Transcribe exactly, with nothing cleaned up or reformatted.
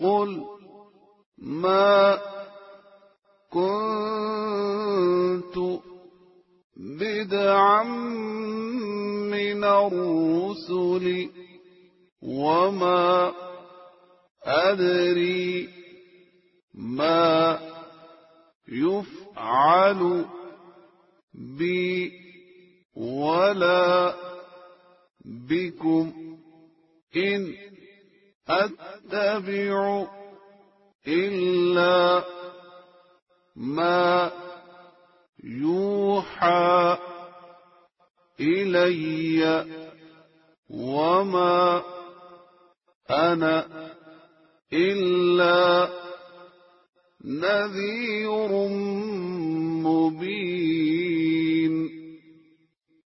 قل ما كنت بدعا من الرسل وما أدري ما يفعل بي ولا بكم إن أتبع إلا ما يوحى إلي وما أنا إلا نذير مبين